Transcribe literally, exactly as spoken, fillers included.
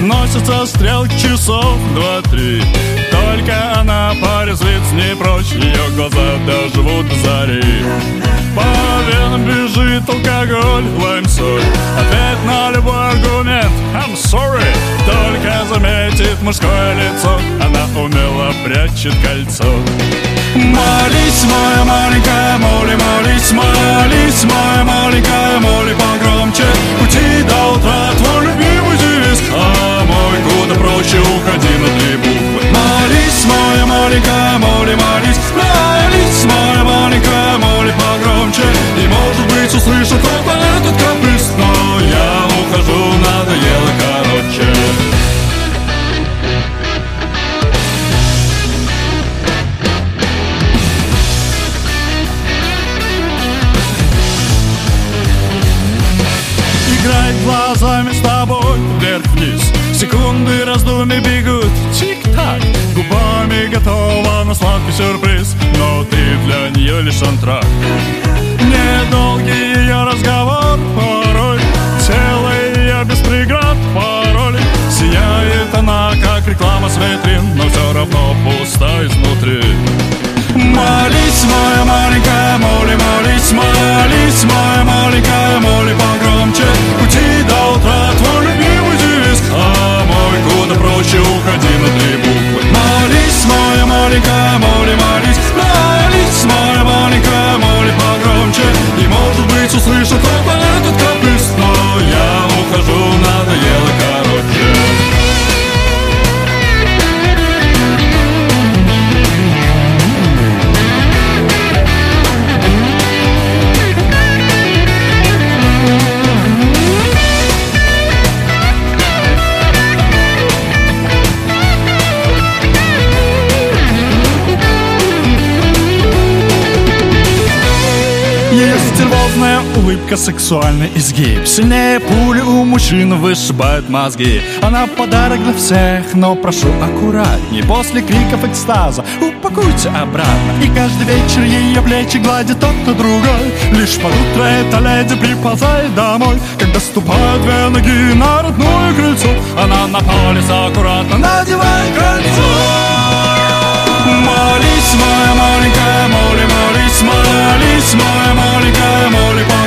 Носятся стрелки часов два-три. Только она порезвится не прочь, ее глаза доживут до зари. По венам бежит алкоголь, лайм соль. Ответ на любой аргумент I'm sorry. Только заметит мужское лицо, она умело прячет кольцо. Молись, моя маленькая Молли, молись, молись, моя маленькая Молли, погромче. Пути до утра твой любимый девиз, а мой куда проще, уходи на три буквы. Молись, моя маленькая Молли, молись, молись, моя маленькая Молли, погромче. И может быть услышат только этот каприз, но я ухожу, надоело короче. Играть глазами с тобой вверх-вниз. Секунды раздумий бегут, тик-так. Губами готова на сладкий сюрприз, но ты для нее лишь антракт. Недолгий ее разговор порой, тело ее без преград паролей. Сияет она, как реклама с витрин, но все равно пуста изнутри. Молись, моя маленькая Молли, молись, молись, моя маленькая Молли, погромче. Пути до утра твой любимый девиз, а мой куда проще, уходи на три буквы. Молись, моя маленькая Молли, молись, молись, моя маленькая Молли, погромче. И может быть услышат только этот каприз, но я ухожу, надоело короче. Ее стервозная улыбка, сексуальный изгиб. Сильнее пули у мужчин вышибают мозги. Она подарок для всех, но прошу аккуратней. После криков экстаза упакуйте обратно. И каждый вечер ее плечи гладят тот на другой. Лишь под утро эта леди приползает домой. Когда ступают две ноги на родное крыльцо, она на палец аккуратно надевает кольцо. Молись, моя маленькая Молли, молись, молись, моя маленькая Молли,